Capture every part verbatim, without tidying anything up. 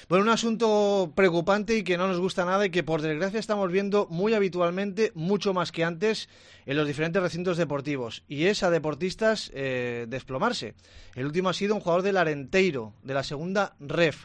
Bueno, un asunto preocupante y que no nos gusta nada y que por desgracia estamos viendo muy habitualmente, mucho más que antes, en los diferentes recintos deportivos, y es a deportistas eh, desplomarse. El último ha sido un jugador del Arenteiro, de la segunda ref.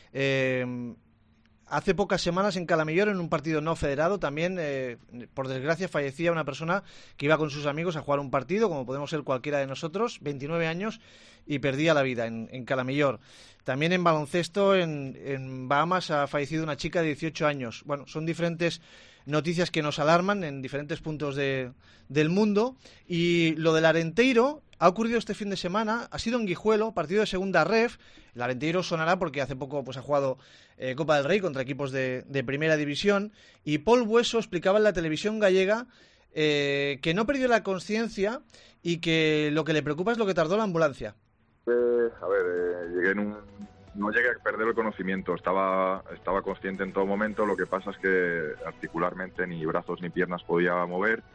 Eh, Hace pocas semanas en Calamillor, en un partido no federado, también, eh, por desgracia, fallecía una persona que iba con sus amigos a jugar un partido, como podemos ser cualquiera de nosotros, veintinueve años, y perdía la vida en, en Calamillor. También en baloncesto, en, en Bahamas, ha fallecido una chica de dieciocho años. Bueno, son diferentes noticias que nos alarman en diferentes puntos de, del mundo. Y lo del Arenteiro ha ocurrido este fin de semana, ha sido en Guijuelo, partido de segunda ref. El Arenteiro sonará porque hace poco pues, ha jugado eh, Copa del Rey contra equipos de, de primera división. Y Paul Bueso explicaba en la televisión gallega eh, que no perdió la conciencia y que lo que le preocupa es lo que tardó la ambulancia. Eh, a ver, eh, llegué en un... no llegué a perder el conocimiento, estaba, estaba consciente en todo momento, lo que pasa es que articularmente ni brazos ni piernas podía mover.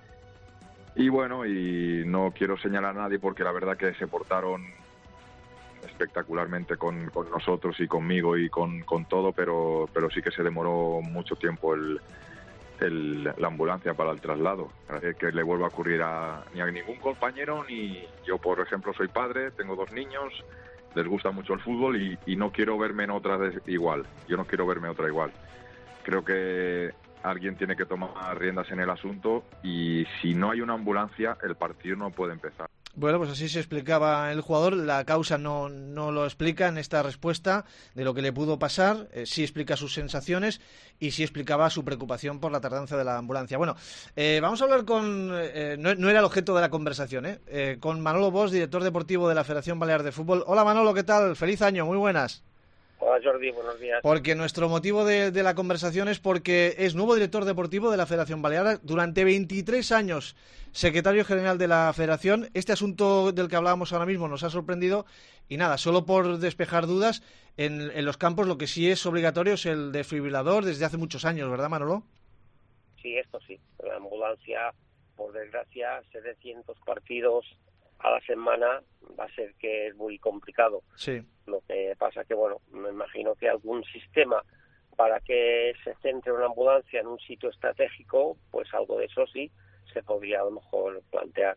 Y bueno, y no quiero señalar a nadie porque la verdad que se portaron espectacularmente con, con nosotros y conmigo y con, con todo, pero, pero sí que se demoró mucho tiempo el, el, la ambulancia para el traslado. Eh, que le vuelva a ocurrir a, ni a ningún compañero, ni yo, por ejemplo, soy padre, tengo dos niños, les gusta mucho el fútbol y, y no quiero verme en otra de, igual. Yo no quiero verme otra igual. Creo que alguien tiene que tomar riendas en el asunto y si no hay una ambulancia, el partido no puede empezar. Bueno, pues así se explicaba el jugador. La causa no, no lo explica en esta respuesta de lo que le pudo pasar. Eh, sí explica sus sensaciones y sí explicaba su preocupación por la tardanza de la ambulancia. Bueno, eh, vamos a hablar con... Eh, no, no era el objeto de la conversación, ¿eh? Eh, con Manolo Bosch, director deportivo de la Federación Balear de Fútbol. Hola Manolo, ¿qué tal? Feliz año, muy buenas. Hola Jordi, buenos días. Porque nuestro motivo de, de la conversación es porque es nuevo director deportivo de la Federación Balear, durante veintitrés años secretario general de la Federación. Este asunto del que hablábamos ahora mismo nos ha sorprendido y nada, solo por despejar dudas, en, en los campos lo que sí es obligatorio es el desfibrilador desde hace muchos años, ¿verdad Manolo? Sí, esto sí. La ambulancia, por desgracia, setecientos partidos a la semana va a ser que es muy complicado. Sí. Lo que pasa que, bueno, me imagino que algún sistema para que se centre una ambulancia en un sitio estratégico, pues algo de eso sí se podría a lo mejor plantear.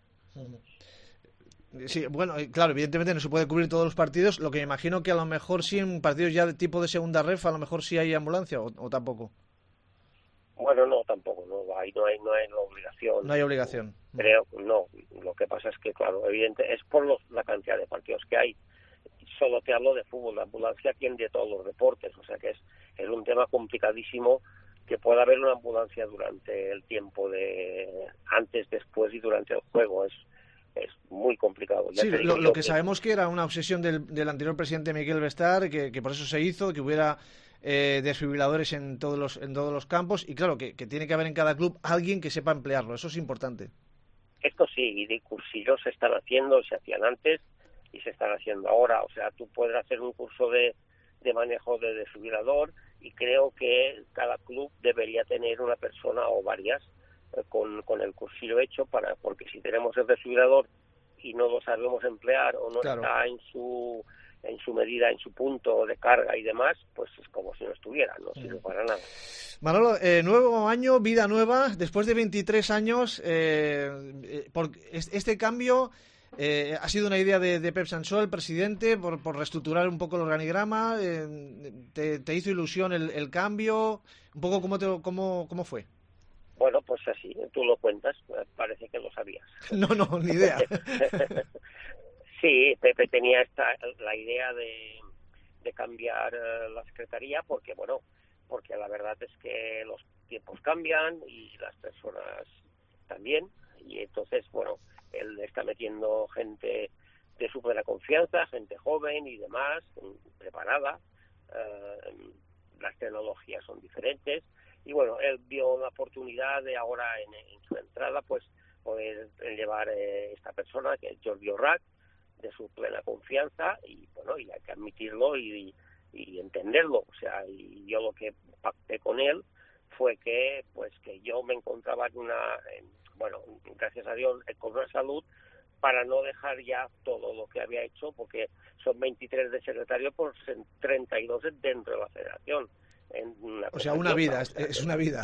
Sí, bueno, claro, evidentemente no se puede cubrir todos los partidos. Lo que me imagino que a lo mejor sí en partidos ya de tipo de segunda ref, a lo mejor sí hay ambulancia o, o tampoco. Bueno, no, tampoco, no hay, no hay, no hay obligación. No hay obligación. Creo, no. Lo que pasa es que, claro, evidente, es por los, la cantidad de partidos que hay. Solo te hablo de fútbol, la ambulancia atiende todos los deportes, o sea que es, es un tema complicadísimo que pueda haber una ambulancia durante el tiempo de antes, después y durante el juego. Es es muy complicado. Ya sí, lo, lo que, que sabemos que era una obsesión del, del anterior presidente Miguel Bestar, que, que por eso se hizo, que hubiera eh, desfibriladores en todos los en todos los campos y claro, que, que tiene que haber en cada club alguien que sepa emplearlo, eso es importante. Esto sí, y de cursillos se están haciendo, se hacían antes y se están haciendo ahora, o sea, tú puedes hacer un curso de, de manejo de desfibrilador y creo que cada club debería tener una persona o varias Con, con el cursillo hecho, para porque si tenemos el desfibrilador y no lo sabemos emplear o no claro. está en su en su medida, en su punto de carga y demás, pues es como si no estuviera, no sirve mm. para nada. Manolo, eh, nuevo año, vida nueva, después de veintitrés años, eh, por este cambio eh, ha sido una idea de, de Pep Sansó, el presidente, por, por reestructurar un poco el organigrama, eh, te, te hizo ilusión el, el cambio, un poco cómo, te, cómo, cómo fue. Bueno, pues así, tú lo cuentas, parece que lo sabías. No, no, ni idea. Sí, Pepe tenía esta la idea de, de cambiar uh, la secretaría porque, bueno, porque la verdad es que los tiempos cambian y las personas también, y entonces, bueno, él está metiendo gente de su plena confianza, gente joven y demás, preparada, uh, las tecnologías son diferentes, y bueno, él vio una oportunidad de ahora en, en su entrada pues poder llevar eh, esta persona que es Jordi Orrac, de su plena confianza, y bueno, y hay que admitirlo y, y entenderlo, o sea, y yo lo que pacté con él fue que pues que yo me encontraba en una en, bueno, gracias a Dios con una salud para no dejar ya todo lo que había hecho, porque son veintitrés de secretario por treinta y dos dentro de la federación. En una o sea, una vida, o sea, es una vida.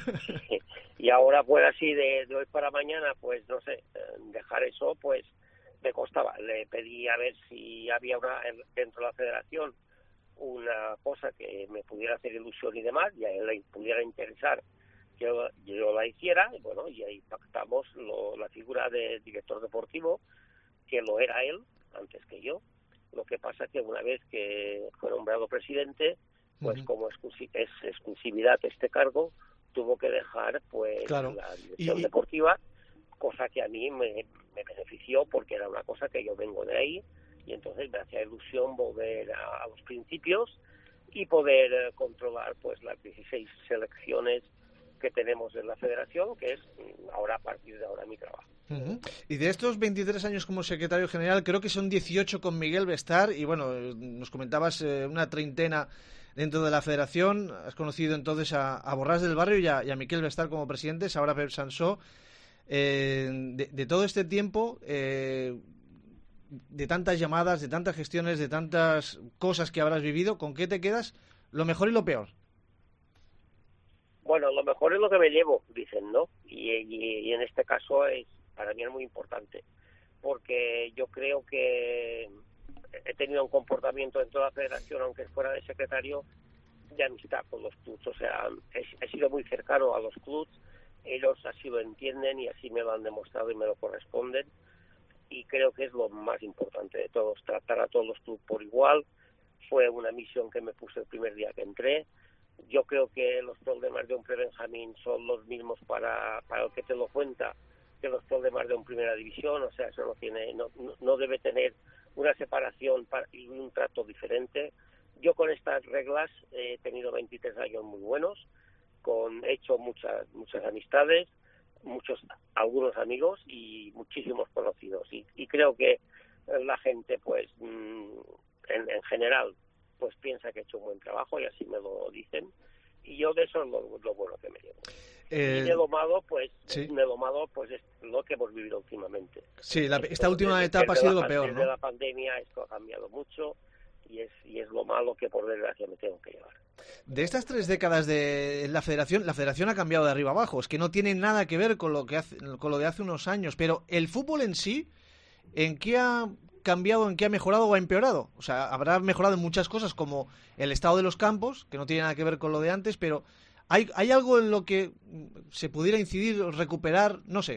Y ahora pues así de, de hoy para mañana, pues no sé, dejar eso, pues me costaba. Le pedí a ver si había una dentro de la federación una cosa que me pudiera hacer ilusión y demás, y a él le pudiera interesar que yo, yo la hiciera, y bueno, y ahí pactamos lo, la figura de director deportivo, que lo era él antes que yo. Lo que pasa que una vez que fue nombrado presidente, pues uh-huh. como exclusi- es exclusividad este cargo, tuvo que dejar pues claro. la dirección y, y... deportiva, cosa que a mí me, me benefició porque era una cosa que yo vengo de ahí, y entonces me hacía ilusión volver a, a los principios y poder eh, controlar pues las dieciséis selecciones que tenemos en la federación, que es ahora a partir de ahora mi trabajo. Uh-huh. Y de estos veintitrés años como secretario general, creo que son dieciocho con Miguel Bestar, y bueno, nos comentabas eh, una treintena dentro de la federación. Has conocido entonces a, a Borràs del Barrio y a, y a Miquel Bestar como presidentes, ahora Pep Sansó. Eh, de, de todo este tiempo, eh, de tantas llamadas, de tantas gestiones, de tantas cosas que habrás vivido, ¿con qué te quedas? Lo mejor y lo peor. Bueno, lo mejor es lo que me llevo, dicen, ¿no? Y, y, y en este caso es para mí es muy importante, porque yo creo que he tenido un comportamiento dentro de la federación, aunque fuera de secretario, de amistad con los clubs. O sea, he, he sido muy cercano a los clubs, ellos así lo entienden y así me lo han demostrado y me lo corresponden, y creo que es lo más importante de todos, tratar a todos los clubs por igual. Fue una misión que me puse el primer día que entré. Yo creo que los problemas de un pre-Benjamín son los mismos para, para el que te lo cuenta que los problemas de un primera división, o sea, eso no tiene, no, no debe tener una separación para, y un trato diferente. Yo con estas reglas he tenido veintitrés años muy buenos, con he hecho muchas muchas amistades, muchos algunos amigos y muchísimos conocidos, y, y creo que la gente pues en, en general pues piensa que he hecho un buen trabajo y así me lo dicen, y yo de eso es lo, lo bueno que me llevo. Eh, y de lo malo, pues, sí. de lo malo, pues es lo que hemos vivido últimamente. Sí, la, esta última desde, etapa desde ha sido la, lo peor, desde ¿no? Desde la pandemia esto ha cambiado mucho y es y es lo malo que por desgracia me tengo que llevar. De estas tres décadas de la Federación, la Federación ha cambiado de arriba abajo. Es que no tiene nada que ver con lo que hace, con lo de hace unos años. Pero el fútbol en sí, ¿en qué ha cambiado, en qué ha mejorado o ha empeorado? O sea, habrá mejorado en muchas cosas, como el estado de los campos, que no tiene nada que ver con lo de antes, pero ¿hay, hay algo en lo que se pudiera incidir, recuperar? No sé.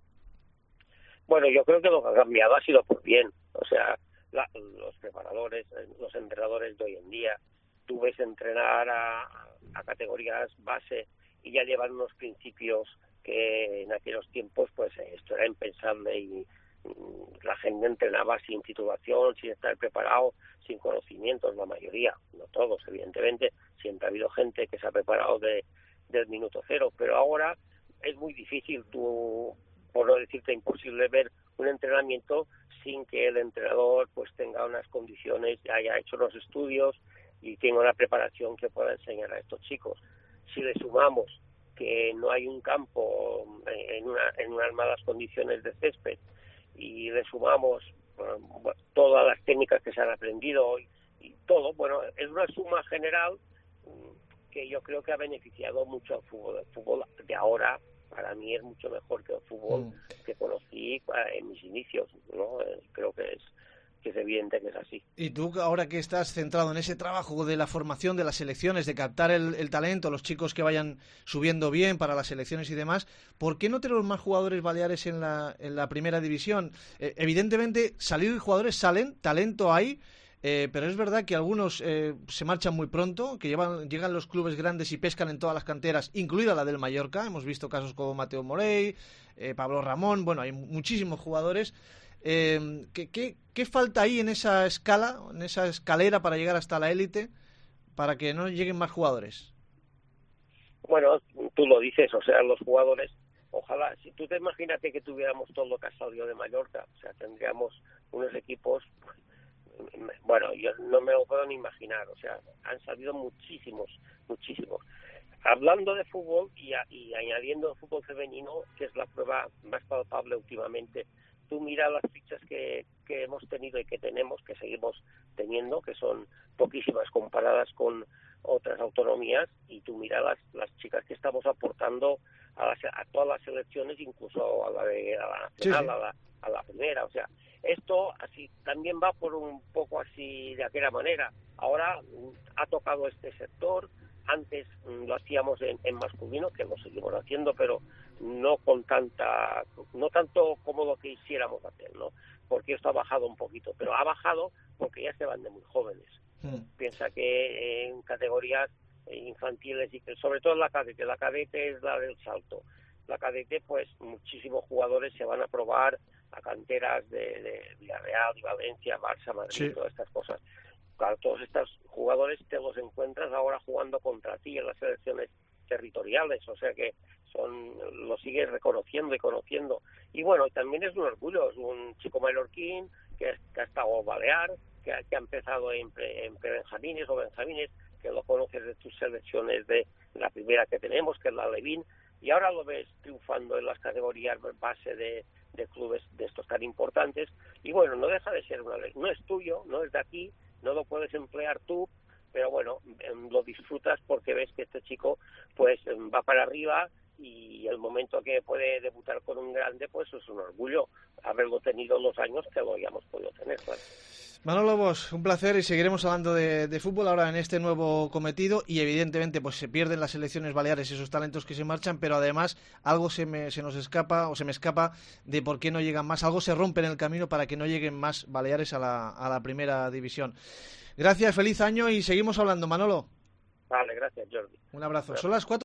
Bueno, yo creo que lo que ha cambiado ha sido por bien. O sea, la, los preparadores, los entrenadores de hoy en día, tú ves entrenar a, a categorías base y ya llevan unos principios que en aquellos tiempos pues esto era impensable, y la gente entrenaba sin titulación, sin estar preparado, sin conocimientos, la mayoría, no todos evidentemente, siempre ha habido gente que se ha preparado de, del minuto cero, pero ahora es muy difícil, tú, por no decirte imposible, ver un entrenamiento sin que el entrenador pues tenga unas condiciones, haya hecho los estudios y tenga una preparación que pueda enseñar a estos chicos. Si le sumamos que no hay un campo en, una, en unas malas condiciones de césped, y le sumamos bueno, todas las técnicas que se han aprendido y, y todo, bueno, es una suma general que yo creo que ha beneficiado mucho al fútbol. El fútbol de ahora, para mí, es mucho mejor que el fútbol mm. que conocí en mis inicios, ¿no? Creo que es que es evidente que es así. Y tú, ahora que estás centrado en ese trabajo de la formación de las selecciones, de captar el, el talento, los chicos que vayan subiendo bien para las selecciones y demás, ¿por qué no tenemos más jugadores baleares en la, en la primera división? Eh, evidentemente, salir jugadores salen, talento hay, eh, pero es verdad que algunos eh, se marchan muy pronto, que llevan, llegan los clubes grandes y pescan en todas las canteras, incluida la del Mallorca. Hemos visto casos como Mateo Morey, eh, Pablo Ramón, bueno, hay muchísimos jugadores. Eh, ¿qué, qué, ¿Qué falta ahí en esa escala, en esa escalera para llegar hasta la élite, para que no lleguen más jugadores? Bueno, tú lo dices, o sea, los jugadores, ojalá, si tú te imagínate que tuviéramos todo lo que ha salido de Mallorca, o sea, tendríamos unos equipos, bueno, yo no me lo puedo ni imaginar, o sea, han salido muchísimos, muchísimos. Hablando de fútbol y, a, y añadiendo el fútbol femenino, que es la prueba más palpable últimamente tú mira las fichas que, que hemos tenido y que tenemos, que seguimos teniendo, que son poquísimas comparadas con otras autonomías, y tú mira las, las chicas que estamos aportando a, las, a todas las selecciones, incluso a la, de, a la nacional, sí, sí. A, la, a la primera. O sea, esto así también va por un poco así de aquella manera. Ahora ha tocado este sector. Antes lo hacíamos en, en masculino, que lo seguimos haciendo, pero no con tanta, no tanto como lo que quisiéramos hacer, ¿no? Porque esto ha bajado un poquito, pero ha bajado porque ya se van de muy jóvenes. Mm. Piensa que en categorías infantiles, y que sobre todo en la cadete, la cadete es la del salto. La cadete, pues muchísimos jugadores se van a probar a canteras de, de Villarreal, y Valencia, Barça, Madrid, sí. Todas estas cosas. Claro, todos estos jugadores te los encuentras ahora jugando contra ti en las selecciones territoriales, o sea que son lo sigues reconociendo y conociendo. Y bueno, también es un orgullo, es un chico mallorquín que, que ha estado balear, que ha, que ha empezado en, pre, en pre-benjamines o benjamines, que lo conoces de tus selecciones de la primera que tenemos, que es la Levín, y ahora lo ves triunfando en las categorías base de, de clubes de estos tan importantes. Y bueno, no deja de ser una ley, no es tuyo, no es de aquí, no lo puedes emplear tú, pero bueno, lo disfrutas porque ves que este chico pues va para arriba, y el momento que puede debutar con un grande, pues es un orgullo haberlo tenido los años que lo hayamos podido tener, claro. Manolo Bosch, un placer, y seguiremos hablando de, de fútbol ahora en este nuevo cometido, y evidentemente pues se pierden las selecciones baleares, esos talentos que se marchan, pero además algo se, me, se nos escapa o se me escapa de por qué no llegan más, algo se rompe en el camino para que no lleguen más baleares a la, a la primera división. Gracias, feliz año y seguimos hablando, Manolo. Vale, gracias, Jordi. Un abrazo. Gracias. Son las cuatro.